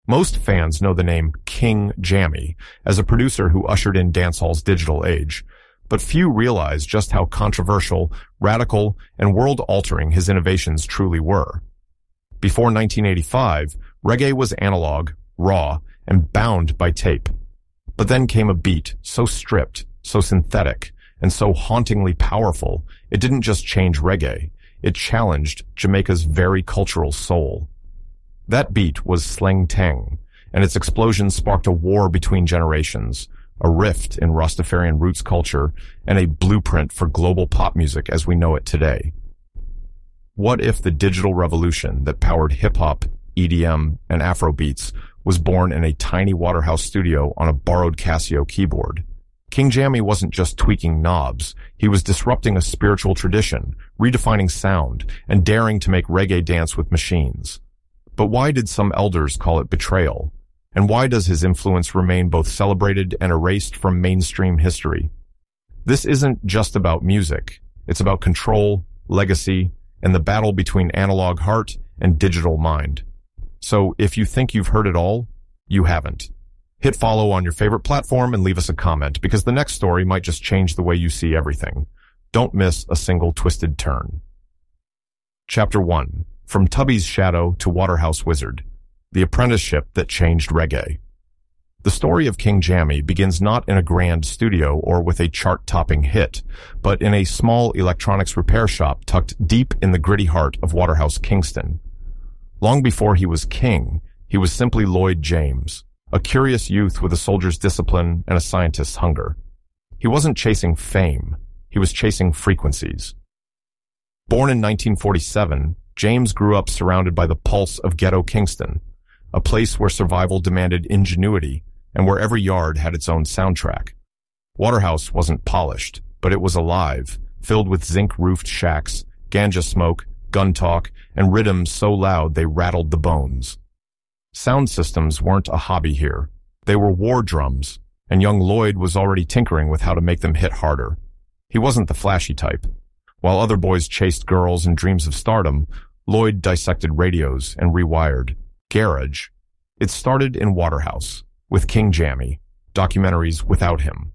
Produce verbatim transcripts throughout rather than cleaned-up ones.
Most fans know the name King Jammy as a producer who ushered in dancehall's digital age, but few realize just how controversial, radical, and world-altering his innovations truly were. Before nineteen eighty-five, reggae was analog, raw, and bound by tape. But then came a beat so stripped, so synthetic, and so hauntingly powerful, it didn't just change reggae, it challenged Jamaica's very cultural soul. That beat was Sleng Teng, and its explosion sparked a war between generations, a rift in Rastafarian roots culture, and a blueprint for global pop music as we know it today. What if the digital revolution that powered hip-hop, E D M, and Afrobeats was born in a tiny Waterhouse studio on a borrowed Casio keyboard? King Jammy wasn't just tweaking knobs, he was disrupting a spiritual tradition, redefining sound, and daring to make reggae dance with machines. But why did some elders call it betrayal? And why does his influence remain both celebrated and erased from mainstream history? This isn't just about music. It's about control, legacy, and the battle between analog heart and digital mind. So if you think you've heard it all, you haven't. Hit follow on your favorite platform and leave us a comment, because the next story might just change the way you see everything. Don't miss a single twisted turn. Chapter one. From Tubby's Shadow to Waterhouse Wizard, the apprenticeship that changed reggae. The story of King Jammy begins not in a grand studio or with a chart-topping hit, but in a small electronics repair shop tucked deep in the gritty heart of Waterhouse, Kingston. Long before he was king, he was simply Lloyd James, a curious youth with a soldier's discipline and a scientist's hunger. He wasn't chasing fame, he was chasing frequencies. Born in nineteen forty-seven, James grew up surrounded by the pulse of ghetto Kingston, a place where survival demanded ingenuity and where every yard had its own soundtrack. Waterhouse wasn't polished, but it was alive, filled with zinc-roofed shacks, ganja smoke, gun talk, and rhythms so loud they rattled the bones. Sound systems weren't a hobby here. They were war drums, and young Lloyd was already tinkering with how to make them hit harder. He wasn't the flashy type. While other boys chased girls and dreams of stardom, Lloyd dissected radios and rewired. Garage. It started in Waterhouse, with King Jammy, documentaries without him.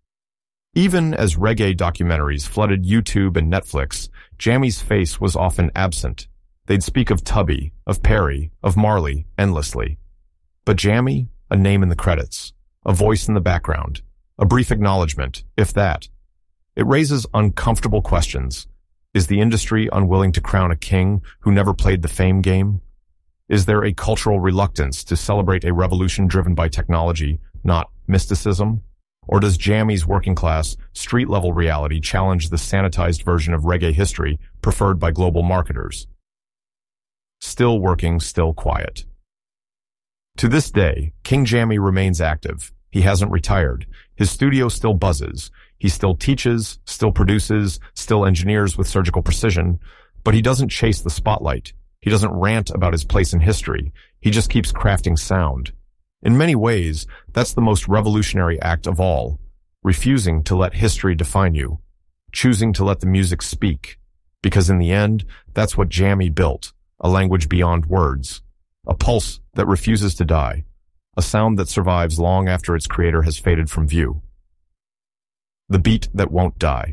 Even as reggae documentaries flooded YouTube and Netflix, Jammy's face was often absent. They'd speak of Tubby, of Perry, of Marley, endlessly. But Jammy, a name in the credits, a voice in the background, a brief acknowledgement, if that. It raises uncomfortable questions. Is the industry unwilling to crown a king who never played the fame game? Is there a cultural reluctance to celebrate a revolution driven by technology, not mysticism? Or does Jammy's working-class, street-level reality challenge the sanitized version of reggae history preferred by global marketers? Still working, still quiet. To this day, King Jammy remains active. He hasn't retired. His studio still buzzes. He still teaches, still produces, still engineers with surgical precision, but he doesn't chase the spotlight. He doesn't rant about his place in history. He just keeps crafting sound. In many ways, that's the most revolutionary act of all, refusing to let history define you, choosing to let the music speak, because in the end, that's what Jammy built, a language beyond words, a pulse that refuses to die, a sound that survives long after its creator has faded from view. The beat that won't die.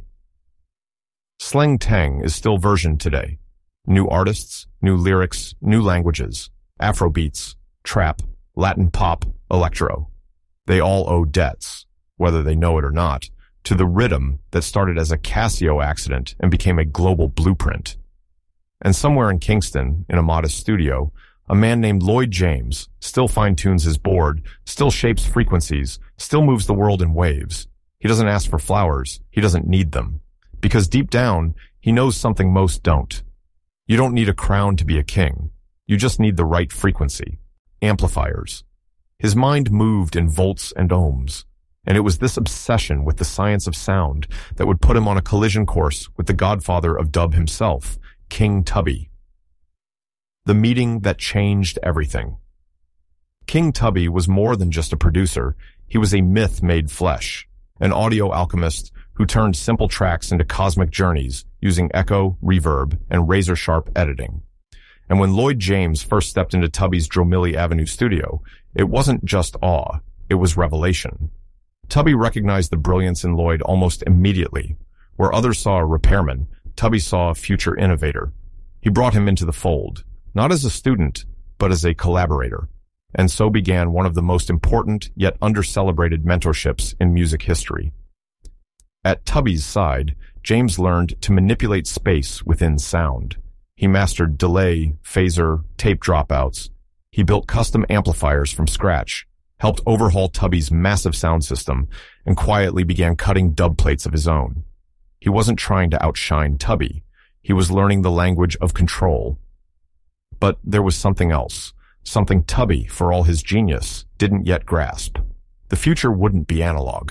Sleng Teng is still versioned today. New artists, new lyrics, new languages, Afrobeats, trap, Latin pop, electro. They all owe debts, whether they know it or not, to the rhythm that started as a Casio accident and became a global blueprint. And somewhere in Kingston, in a modest studio, a man named Lloyd James still fine-tunes his board, still shapes frequencies, still moves the world in waves. He doesn't ask for flowers. He doesn't need them. Because deep down, he knows something most don't. You don't need a crown to be a king. You just need the right frequency. Amplifiers. His mind moved in volts and ohms. And it was this obsession with the science of sound that would put him on a collision course with the godfather of dub himself, King Tubby. The meeting that changed everything. King Tubby was more than just a producer. He was a myth made flesh. An audio alchemist who turned simple tracks into cosmic journeys using echo, reverb, and razor-sharp editing. And when Lloyd James first stepped into Tubby's Dromilly Avenue studio, it wasn't just awe, it was revelation. Tubby recognized the brilliance in Lloyd almost immediately. Where others saw a repairman, Tubby saw a future innovator. He brought him into the fold, not as a student, but as a collaborator. And so began one of the most important yet under-celebrated mentorships in music history. At Tubby's side, James learned to manipulate space within sound. He mastered delay, phaser, tape dropouts. He built custom amplifiers from scratch, helped overhaul Tubby's massive sound system, and quietly began cutting dub plates of his own. He wasn't trying to outshine Tubby. He was learning the language of control. But there was something else, something Tubby, for all his genius, didn't yet grasp. The future wouldn't be analog.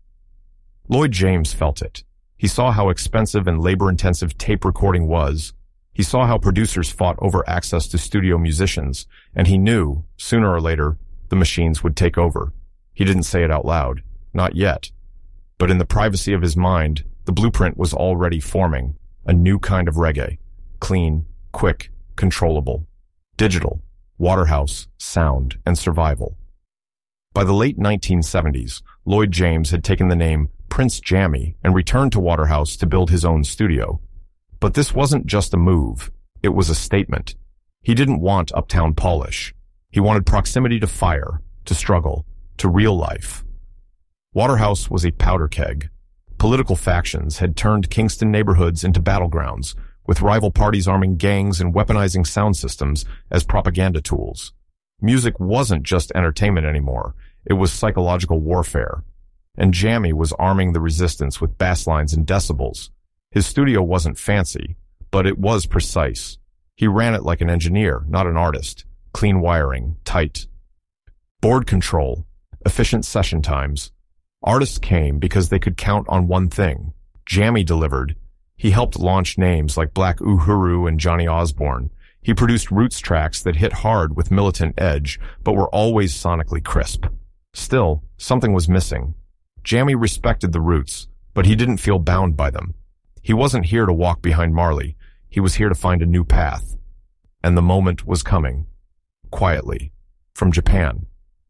Lloyd James felt it. He saw how expensive and labor-intensive tape recording was. He saw how producers fought over access to studio musicians, and he knew, sooner or later, the machines would take over. He didn't say it out loud. Not yet. But in the privacy of his mind, the blueprint was already forming. A new kind of reggae. Clean, quick, controllable. Digital. Waterhouse, sound, and survival. By the late nineteen seventies, Lloyd James had taken the name Prince Jammy and returned to Waterhouse to build his own studio. But this wasn't just a move. It was a statement. He didn't want uptown polish. He wanted proximity to fire, to struggle, to real life. Waterhouse was a powder keg. Political factions had turned Kingston neighborhoods into battlegrounds, with rival parties arming gangs and weaponizing sound systems as propaganda tools. Music wasn't just entertainment anymore. It was psychological warfare. And Jammy was arming the resistance with bass lines and decibels. His studio wasn't fancy, but it was precise. He ran it like an engineer, not an artist. Clean wiring, tight. Board control, efficient session times. Artists came because they could count on one thing. Jammy delivered. He helped launch names like Black Uhuru and Johnny Osborne. He produced roots tracks that hit hard with militant edge, but were always sonically crisp. Still, something was missing. Jammy respected the roots, but he didn't feel bound by them. He wasn't here to walk behind Marley. He was here to find a new path. And the moment was coming. Quietly. From Japan.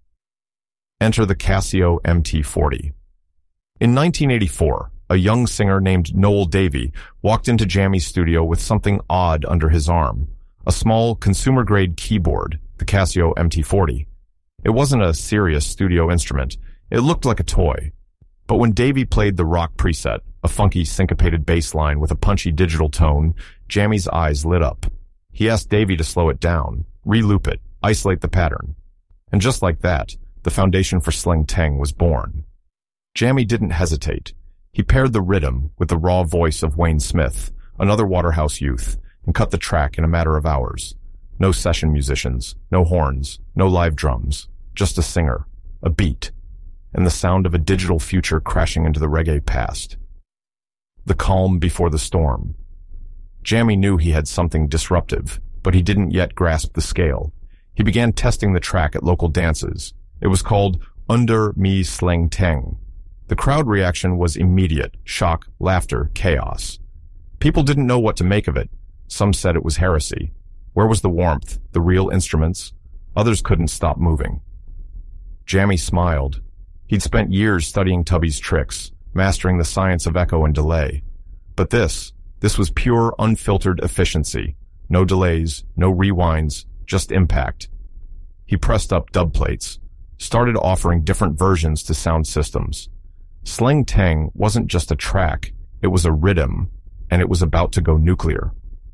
Enter the Casio M T forty. In nineteen eighty-four, a young singer named Noel Davey walked into Jammy's studio with something odd under his arm. A small, consumer-grade keyboard, the Casio M T forty. It wasn't a serious studio instrument. It looked like a toy. But when Davey played the rock preset, a funky syncopated bass line with a punchy digital tone, Jammy's eyes lit up. He asked Davey to slow it down, re-loop it, isolate the pattern. And just like that, the foundation for Sleng Teng was born. Jammy didn't hesitate. He paired the rhythm with the raw voice of Wayne Smith, another Waterhouse youth, and cut the track in a matter of hours. No session musicians, no horns, no live drums, just a singer, a beat, and the sound of a digital future crashing into the reggae past. The calm before the storm. Jammy knew he had something disruptive, but he didn't yet grasp the scale. He began testing the track at local dances. It was called Under Me Sleng Teng. The crowd reaction was immediate: shock, laughter, chaos. People didn't know what to make of it. Some said it was heresy. Where was the warmth, the real instruments? Others couldn't stop moving. Jammy smiled. He'd spent years studying Tubby's tricks, mastering the science of echo and delay. But this, this was pure, unfiltered efficiency. No delays, no rewinds, just impact. He pressed up dub plates, started offering different versions to sound systems. Sleng Teng wasn't just a track, it was a rhythm, and it was about to go nuclear.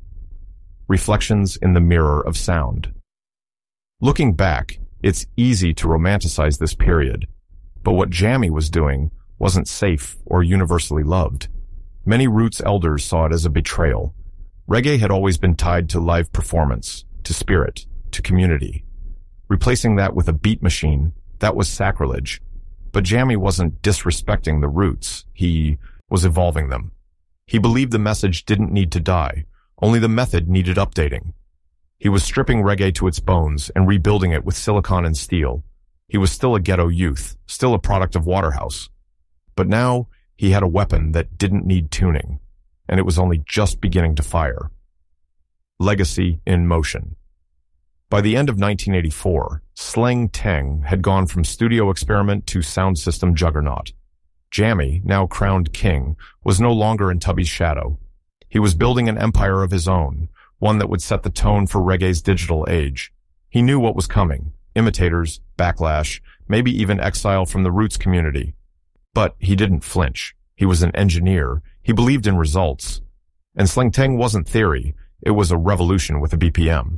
Reflections in the mirror of sound. Looking back, it's easy to romanticize this period, but what Jammy was doing wasn't safe or universally loved. Many Roots elders saw it as a betrayal. Reggae had always been tied to live performance, to spirit, to community. Replacing that with a beat machine, that was sacrilege. But Jammy wasn't disrespecting the Roots, he was evolving them. He believed the message didn't need to die, only the method needed updating. He was stripping reggae to its bones and rebuilding it with silicon and steel. He was still a ghetto youth, still a product of Waterhouse. But now, he had a weapon that didn't need tuning, and it was only just beginning to fire. Legacy in Motion. By the end of nineteen eighty-four, Sleng Teng had gone from studio experiment to sound system juggernaut. Jammy, now crowned king, was no longer in Tubby's shadow. He was building an empire of his own, one that would set the tone for reggae's digital age. He knew what was coming: imitators, backlash, maybe even exile from the roots community. But he didn't flinch. He was an engineer. He believed in results. And Sleng Teng wasn't theory. It was a revolution with a B P M.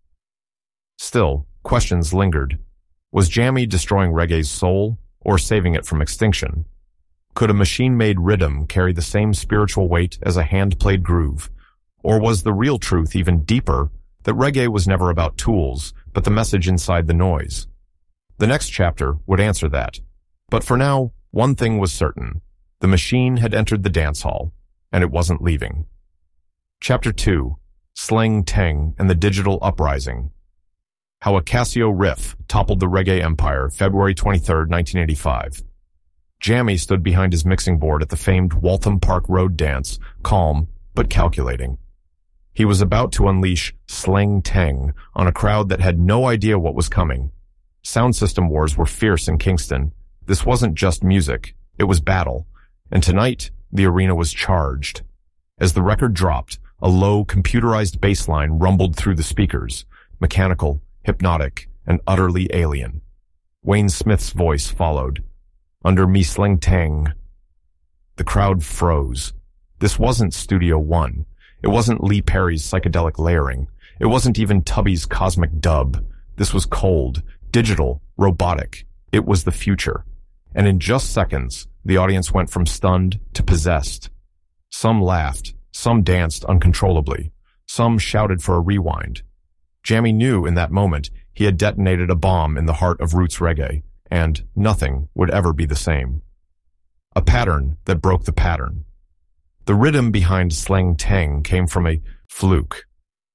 Still, questions lingered. Was Jammy destroying reggae's soul, or saving it from extinction? Could a machine-made rhythm carry the same spiritual weight as a hand-played groove? Or was the real truth even deeper, that reggae was never about tools, but the message inside the noise? The next chapter would answer that. But for now, one thing was certain. The machine had entered the dance hall, and it wasn't leaving. Chapter two. Sleng Teng and the Digital Uprising. How a Casio riff toppled the reggae empire, February twenty-third, nineteen eighty-five. Jammy stood behind his mixing board at the famed Waltham Park Road dance, calm but calculating. He was about to unleash Sleng Teng on a crowd that had no idea what was coming. Sound system wars were fierce in Kingston. This wasn't just music, it was battle. And tonight, the arena was charged. As the record dropped, a low, computerized bass line rumbled through the speakers, mechanical, hypnotic, and utterly alien. Wayne Smith's voice followed. Under me Sleng Teng. The crowd froze. This wasn't Studio One. It wasn't Lee Perry's psychedelic layering. It wasn't even Tubby's cosmic dub. This was cold, digital, robotic. It was the future. And in just seconds, the audience went from stunned to possessed. Some laughed. Some danced uncontrollably. Some shouted for a rewind. Jammy knew in that moment he had detonated a bomb in the heart of roots reggae, and nothing would ever be the same. A pattern that broke the pattern. The rhythm behind Sleng Teng came from a fluke.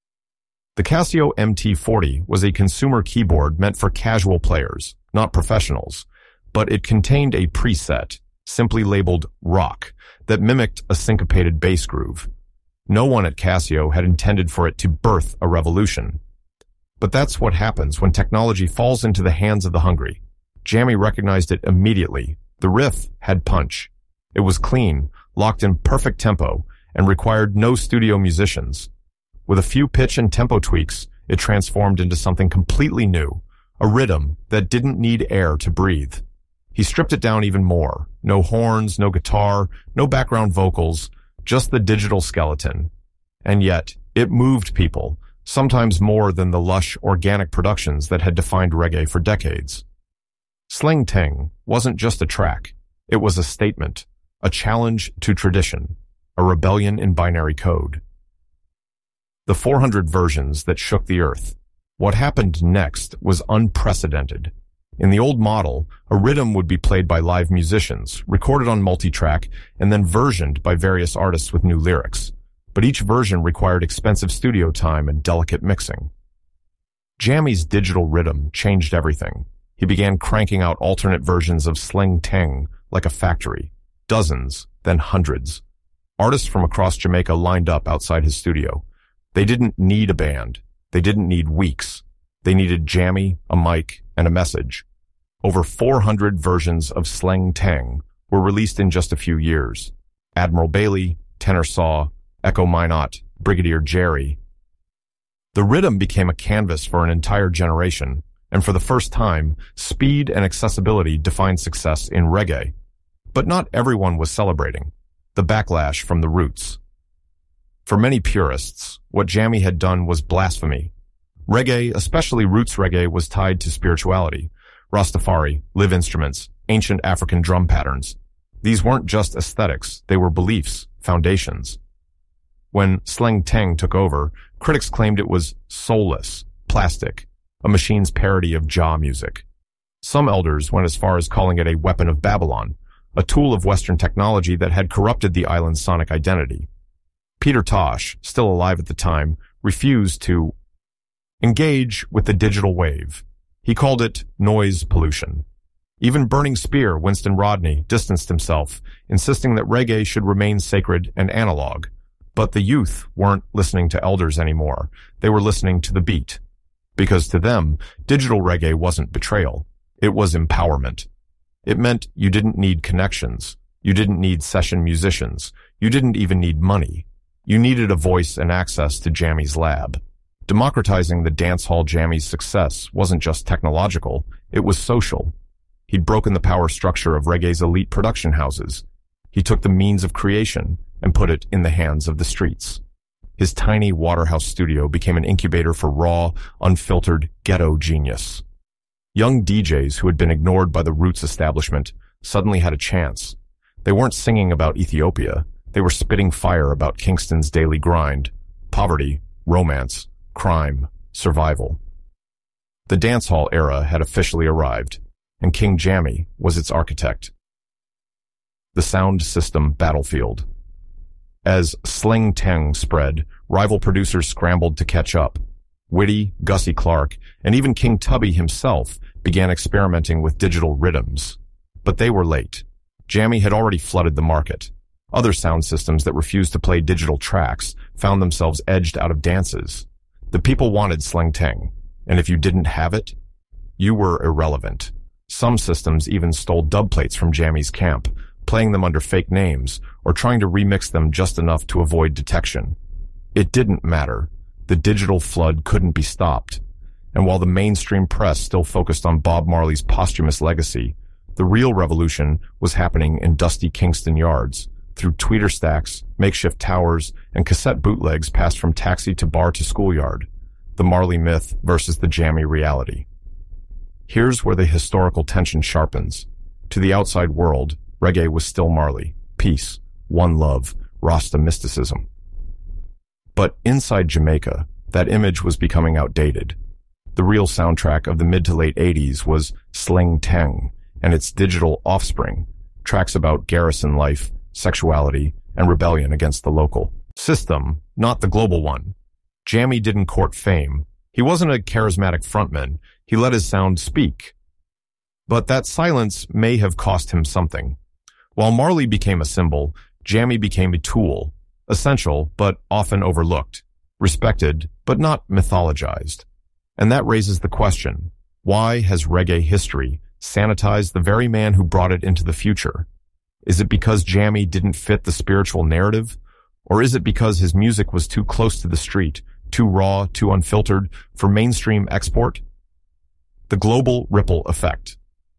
The Casio M T forty was a consumer keyboard meant for casual players, not professionals, but it contained a preset, simply labeled rock, that mimicked a syncopated bass groove. No one at Casio had intended for it to birth a revolution. But that's what happens when technology falls into the hands of the hungry. Jammy recognized it immediately. The riff had punch. It was clean, locked in perfect tempo, and required no studio musicians. With a few pitch and tempo tweaks, it transformed into something completely new, a rhythm that didn't need air to breathe. He stripped it down even more. No horns, no guitar, no background vocals, just the digital skeleton. And yet, it moved people, sometimes more than the lush, organic productions that had defined reggae for decades. Sleng Teng wasn't just a track. It was a statement, a challenge to tradition, a rebellion in binary code. The four hundred versions that shook the earth. What happened next was unprecedented. In the old model, a rhythm would be played by live musicians, recorded on multi-track, and then versioned by various artists with new lyrics. But each version required expensive studio time and delicate mixing. Jammy's digital rhythm changed everything. He began cranking out alternate versions of Sleng Teng like a factory. Dozens, then hundreds. Artists from across Jamaica lined up outside his studio. They didn't need a band. They didn't need weeks. They needed Jammy, a mic, and a message. Over four hundred versions of Sleng Teng were released in just a few years. Admiral Bailey, Tenor Saw, Echo Minot, Brigadier Jerry. The rhythm became a canvas for an entire generation, and for the first time, speed and accessibility defined success in reggae. But not everyone was celebrating. The backlash from the roots. For many purists, what Jammy had done was blasphemy. Reggae, especially roots reggae, was tied to spirituality. Rastafari, live instruments, ancient African drum patterns. These weren't just aesthetics, they were beliefs, foundations. When Sleng Teng took over, critics claimed it was soulless, plastic, a machine's parody of Jah music. Some elders went as far as calling it a weapon of Babylon, a tool of Western technology that had corrupted the island's sonic identity. Peter Tosh, still alive at the time, refused to engage with the digital wave. He called it noise pollution. Even Burning Spear, Winston Rodney, distanced himself, insisting that reggae should remain sacred and analog. But the youth weren't listening to elders anymore. They were listening to the beat. Because to them, digital reggae wasn't betrayal. It was empowerment. It meant you didn't need connections. You didn't need session musicians. You didn't even need money. You needed a voice and access to Jammy's lab. Democratizing the dancehall Jammy's success wasn't just technological, it was social. He'd broken the power structure of reggae's elite production houses. He took the means of creation and put it in the hands of the streets. His tiny Waterhouse studio became an incubator for raw, unfiltered, ghetto genius. Young D Js who had been ignored by the roots establishment suddenly had a chance. They weren't singing about Ethiopia. They were spitting fire about Kingston's daily grind, poverty, romance, crime, survival. The dancehall era had officially arrived, and King Jammy was its architect. The sound system battlefield. As Sling Teng spread, rival producers scrambled to catch up. Witty, Gussie Clarke, and even King Tubby himself began experimenting with digital rhythms. But they were late. Jammy had already flooded the market. Other sound systems that refused to play digital tracks found themselves edged out of dances. The people wanted Sling Teng, and if you didn't have it, you were irrelevant. Some systems even stole dub plates from Jammy's camp, playing them under fake names or trying to remix them just enough to avoid detection. It didn't matter. The digital flood couldn't be stopped. And while the mainstream press still focused on Bob Marley's posthumous legacy, the real revolution was happening in dusty Kingston yards, through tweeter stacks, makeshift towers, and cassette bootlegs passed from taxi to bar to schoolyard. The Marley myth versus the Jammy reality. Here's where the historical tension sharpens. To the outside world, reggae was still Marley, peace, one love, Rasta mysticism. But inside Jamaica, that image was becoming outdated. The real soundtrack of the mid to late eighties was Sling Teng and its digital offspring, tracks about garrison life, sexuality, and rebellion against the local system, not the global one. Jammy didn't court fame. He wasn't a charismatic frontman. He let his sound speak. But that silence may have cost him something. While Marley became a symbol, Jammy became a tool, essential but often overlooked, respected but not mythologized. And that raises the question, why has reggae history sanitized the very man who brought it into the future? Is it because Jammy didn't fit the spiritual narrative? Or is it because his music was too close to the street, too raw, too unfiltered for mainstream export? The global ripple effect.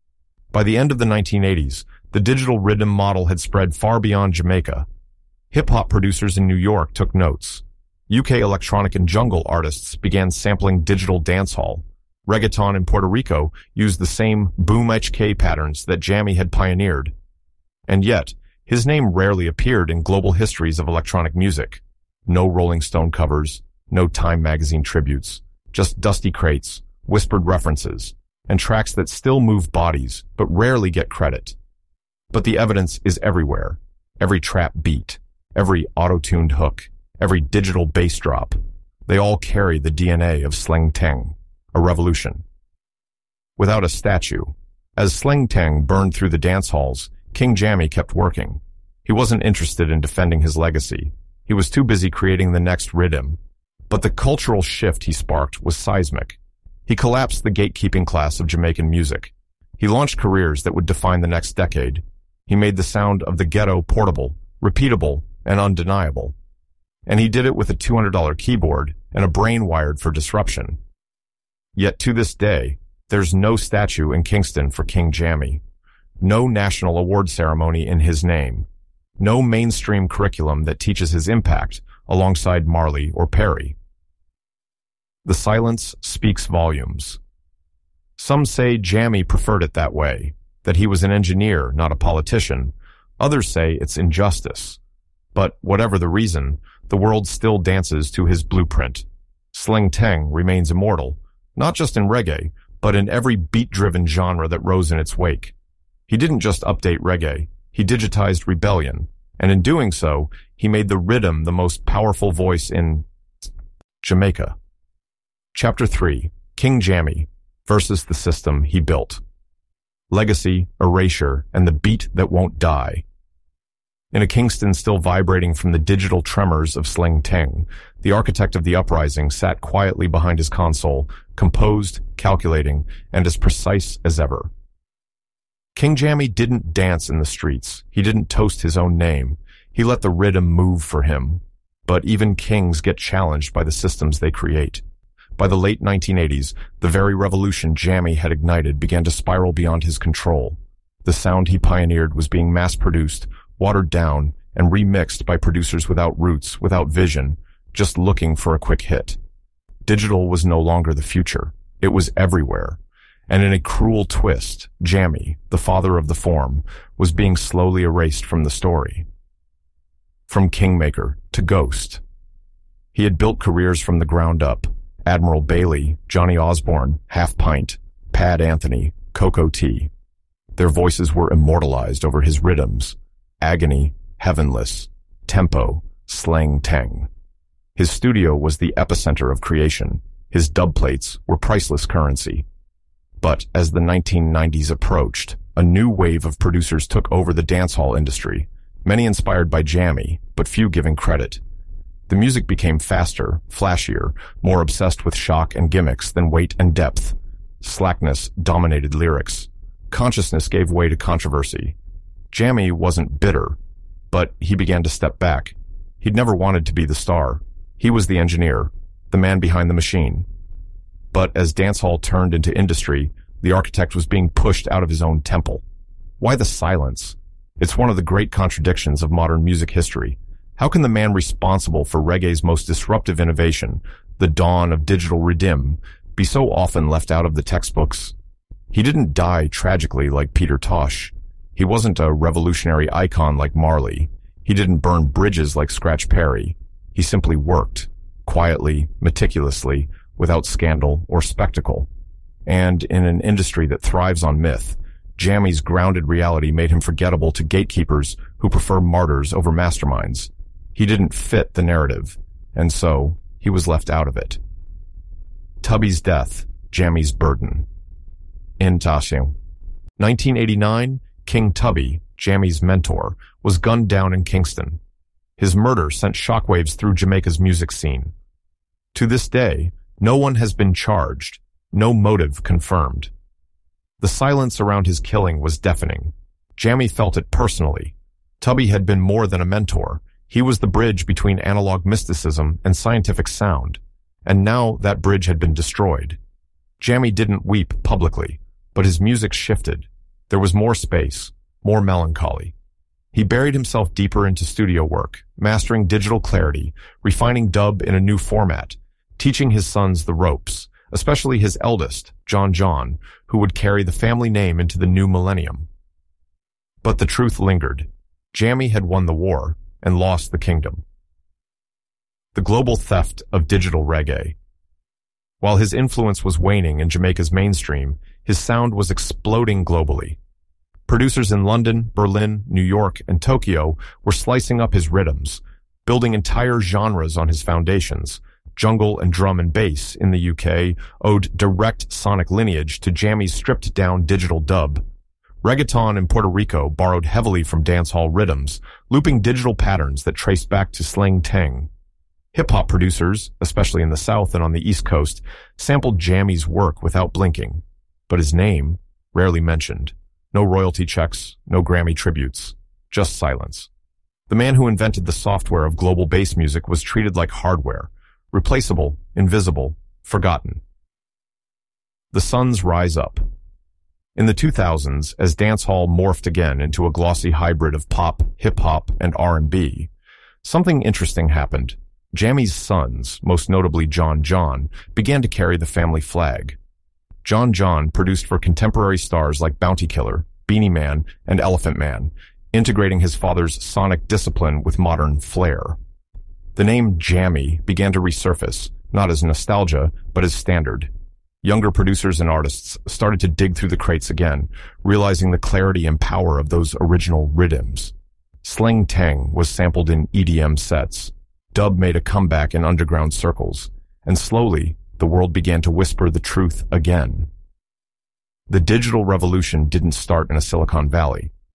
By the end of the nineteen eighties, the digital rhythm model had spread far beyond Jamaica. Hip-hop producers in New York took notes. U K electronic and jungle artists began sampling digital dancehall. Reggaeton in Puerto Rico used the same boom H K patterns that Jammy had pioneered. And yet, his name rarely appeared in global histories of electronic music. No Rolling Stone covers, no Time magazine tributes, just dusty crates, whispered references, and tracks that still move bodies but rarely get credit. But the evidence is everywhere. Every trap beat, every auto-tuned hook, every digital bass drop. They all carry the D N A of Sling Teng, a revolution. Without a statue, as Sling Teng burned through the dance halls, King Jammy kept working. He wasn't interested in defending his legacy. He was too busy creating the next rhythm. But the cultural shift he sparked was seismic. He collapsed the gatekeeping class of Jamaican music. He launched careers that would define the next decade. He made the sound of the ghetto portable, repeatable, and undeniable. And he did it with a two hundred dollar keyboard and a brain wired for disruption. Yet to this day, there's no statue in Kingston for King Jammy. No national award ceremony in his name. No mainstream curriculum that teaches his impact alongside Marley or Perry. The silence speaks volumes. Some say Jammy preferred it that way, that he was an engineer, not a politician. Others say it's injustice. But whatever the reason, the world still dances to his blueprint. Sling Teng remains immortal, not just in reggae, but in every beat-driven genre that rose in its wake. He didn't just update reggae, he digitized rebellion, and in doing so, he made the rhythm the most powerful voice in Jamaica. Chapter three, King Jammy versus the system he built. Legacy, erasure, and the beat that won't die. In a Kingston still vibrating from the digital tremors of Sling Teng, the architect of the uprising sat quietly behind his console, composed, calculating, and as precise as ever. King Jammy didn't dance in the streets. He didn't toast his own name. He let the rhythm move for him. But even kings get challenged by the systems they create. By the late nineteen eighties, the very revolution Jammy had ignited began to spiral beyond his control. The sound he pioneered was being mass-produced, watered down, and remixed by producers without roots, without vision, just looking for a quick hit. Digital was no longer the future. It was everywhere. And in a cruel twist, Jammy, the father of the form, was being slowly erased from the story. From Kingmaker to Ghost. He had built careers from the ground up. Admiral Bailey, Johnny Osborne, Half Pint, Pad Anthony, Coco T. Their voices were immortalized over his rhythms. Agony, Heavenless, Tempo, Sling Teng. His studio was the epicenter of creation. His dub plates were priceless currency. But as the nineteen nineties approached, a new wave of producers took over the dancehall industry, many inspired by Jammy, but few giving credit. The music became faster, flashier, more obsessed with shock and gimmicks than weight and depth. Slackness dominated lyrics. Consciousness gave way to controversy. Jammy wasn't bitter, but he began to step back. He'd never wanted to be the star. He was the engineer, the man behind the machine. But as dancehall turned into industry, the architect was being pushed out of his own temple. Why the silence? It's one of the great contradictions of modern music history. How can the man responsible for reggae's most disruptive innovation, the dawn of digital riddim, be so often left out of the textbooks? He didn't die tragically like Peter Tosh. He wasn't a revolutionary icon like Marley. He didn't burn bridges like Scratch Perry. He simply worked, quietly, meticulously, without scandal or spectacle. And in an industry that thrives on myth, Jammy's grounded reality made him forgettable to gatekeepers who prefer martyrs over masterminds. He didn't fit the narrative, and so he was left out of it. Tubby's death, Jammy's burden. In Tashio. nineteen eighty-nine, King Tubby, Jammy's mentor, was gunned down in Kingston. His murder sent shockwaves through Jamaica's music scene. To this day, no one has been charged, no motive confirmed. The silence around his killing was deafening. Jammy felt it personally. Tubby had been more than a mentor. He was the bridge between analog mysticism and scientific sound, and now that bridge had been destroyed. Jammy didn't weep publicly, but his music shifted. There was more space, more melancholy. He buried himself deeper into studio work, mastering digital clarity, refining dub in a new format, teaching his sons the ropes, especially his eldest, John John, who would carry the family name into the new millennium. But the truth lingered. Jammy had won the war and lost the kingdom. The global theft of digital reggae. While his influence was waning in Jamaica's mainstream, his sound was exploding globally. Producers in London, Berlin, New York, and Tokyo were slicing up his rhythms, building entire genres on his foundations. Jungle and drum and bass in the U K owed direct sonic lineage to Jammy's stripped-down digital dub. Reggaeton in Puerto Rico borrowed heavily from dancehall rhythms, looping digital patterns that traced back to Sling Teng. Hip-hop producers, especially in the South and on the East Coast, sampled Jammy's work without blinking. But his name, rarely mentioned. No royalty checks, no Grammy tributes, just silence. The man who invented the software of global bass music was treated like hardware, replaceable, invisible, forgotten. The suns rise up. In the two thousands, as dancehall morphed again into a glossy hybrid of pop, hip-hop, and R and B, something interesting happened. Jammy's sons, most notably John John, began to carry the family flag. John John produced for contemporary stars like Bounty Killer, Beanie Man, and Elephant Man, integrating his father's sonic discipline with modern flair. The name Jammy began to resurface, not as nostalgia, but as standard. Younger producers and artists started to dig through the crates again, realizing the clarity and power of those original rhythms. Sling Teng was sampled in E D M sets. Dub made a comeback in underground circles, and slowly, the world began to whisper the truth again. The digital revolution didn't start in a Silicon Valley.